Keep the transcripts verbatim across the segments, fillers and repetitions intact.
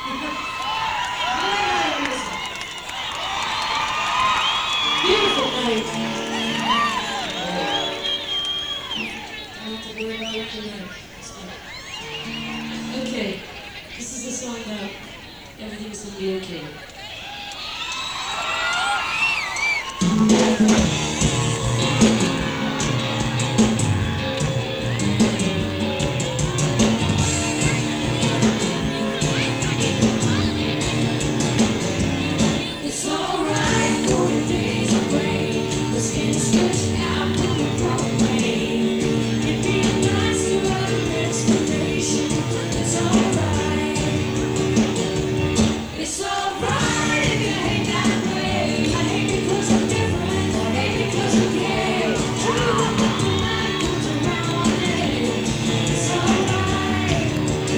Beautiful night. I don't have to worry about it tonight. Okay, this is a song about everything's gonna be okay. It's alright for the days of rain. The skin stretched out to the Broadway. It'd be nice to have an explanation. It's alright. It's alright if you hate that way. I hate because I'm different. I hate because I'm gay. True that the night comes around one day. It's alright.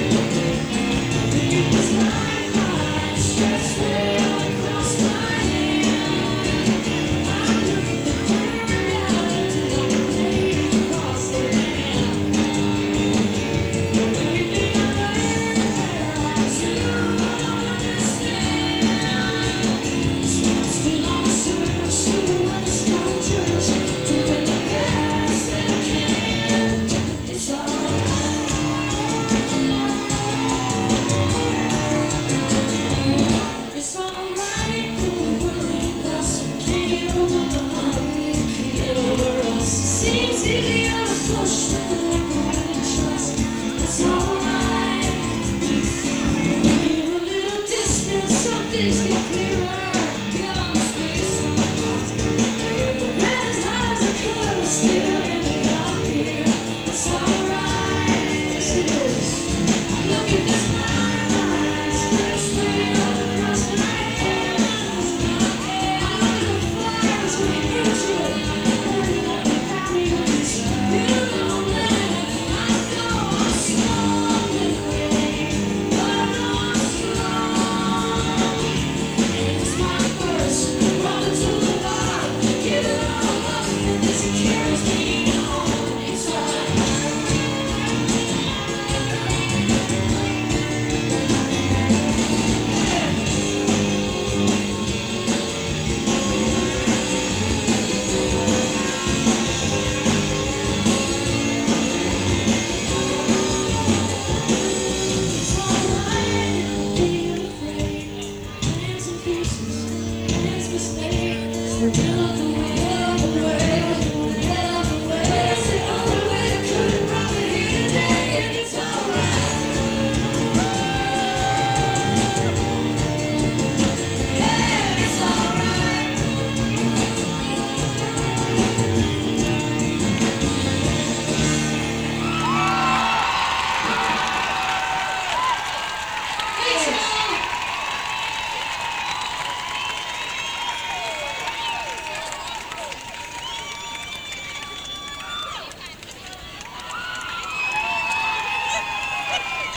It's like my stress will across my hand. I'm looking down to the plane across the land. When you think I'm there, I still don't understand. Still on the surface, still on the structures, doing the best that I can. It's alright. It's alright for the world doesn't care care over us. Seems easier to push than to let go and trust. It's alright. We're a little distant, some things get clear.